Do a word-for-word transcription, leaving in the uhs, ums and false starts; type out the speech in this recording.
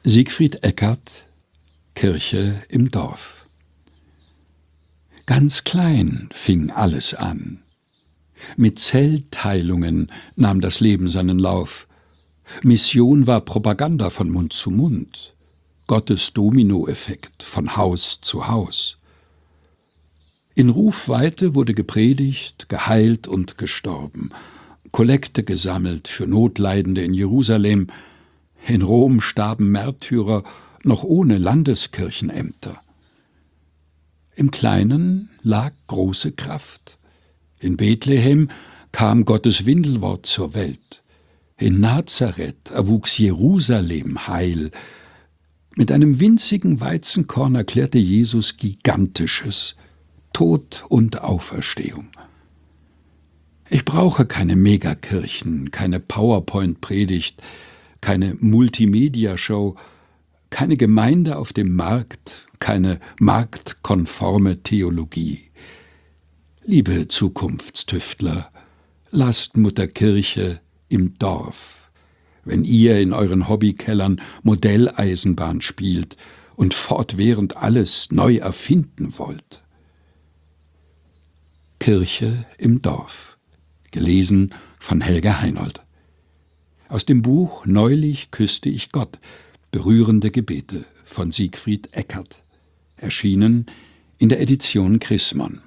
Siegfried Eckert, Kirche im Dorf. Ganz klein fing alles an. Mit Zellteilungen nahm das Leben seinen Lauf. Mission war Propaganda von Mund zu Mund. Gottes Dominoeffekt von Haus zu Haus. In Rufweite wurde gepredigt, geheilt und gestorben. Kollekte gesammelt für Notleidende in Jerusalem. In Rom starben Märtyrer noch ohne Landeskirchenämter. Im Kleinen lag große Kraft. In Bethlehem kam Gottes Windelwort zur Welt. In Nazareth erwuchs Jerusalem heil. Mit einem winzigen Weizenkorn erklärte Jesus Gigantisches: Tod und Auferstehung. Ich brauche keine Megakirchen, keine PowerPoint-Predigt, keine Multimedia-Show, keine Gemeinde auf dem Markt, keine marktkonforme Theologie. Liebe Zukunftstüftler, lasst Mutter Kirche im Dorf, wenn ihr in euren Hobbykellern Modelleisenbahn spielt und fortwährend alles neu erfinden wollt. Kirche im Dorf. Gelesen von Helga Heinold. Aus dem Buch Neulich küsste ich Gott, berührende Gebete von Siegfried Eckert, erschienen in der Edition Chrismon.